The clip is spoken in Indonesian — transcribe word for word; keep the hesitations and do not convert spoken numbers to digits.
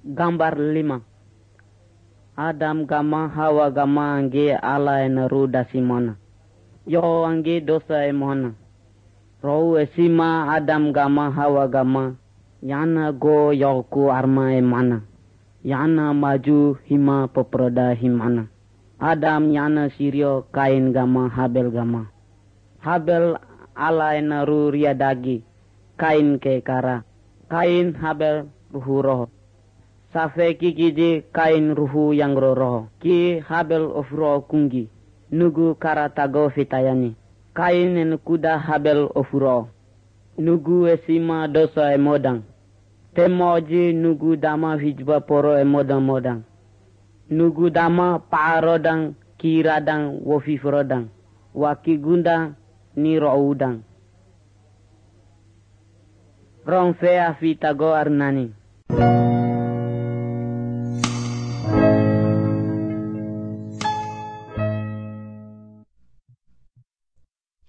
Gambar lima. Adam gama Hawa gama angge ala enaru dasimona. Yo angge dosa emona. Rau esima Adam gama Hawa gama. Yana go yoku arma emana. Yana maju hima peproda himana. Adam yana sirio Kain gama Habel gama. Habel ala enaru riadagi. Kain ke kara. Kain Habel ruhu roho. Safe kikiji Kain ruhu yang roho. Ki Habel ofro kungi. Nugu kara tago fitayani. Kain en kuda Habel ofro. Nugu esima dosa emodang. Temoji nugu dama hijba poro emodang modang. Nugu dama paarodang kiradang wofifrodang. Wakigunda ni roudang. Rong fea fitago arnani.